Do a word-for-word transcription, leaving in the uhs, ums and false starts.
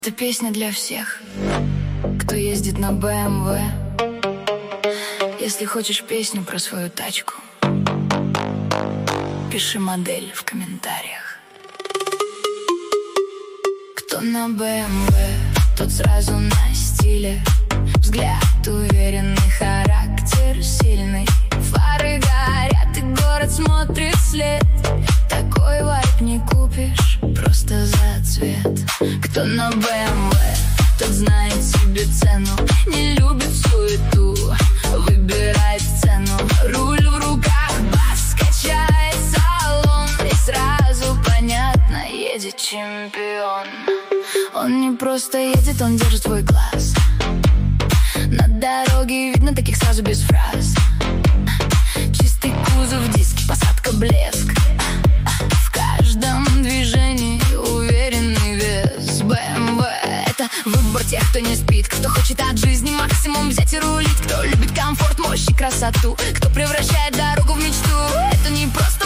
Это песня для всех, кто ездит на бэ эм вэ. Если хочешь песню про свою тачку, пиши модель в комментариях. Кто на бэ эм вэ, тот сразу на стиле. Взгляд уверенный, характер сильный. Фары горят и город смотрит вслед. Такой вайб не купишь просто за цвет. Кто на бэ эм вэ, тот знает себе цену. Не любит суету, выбирает цену. Руль в руках, бас качает салон. И сразу понятно, едет чемпион. Он не просто едет, он держит свой класс. На дороге видно таких сразу без фраз. Чистый кузов, диски, посадка, блеск. В каждом движении уверенный вес. бэ эм вэ — это выбор тех, кто не спит, кто хочет от жизни максимум взять и рулить, кто любит комфорт, мощь и красоту, кто превращает дорогу в мечту. Это не просто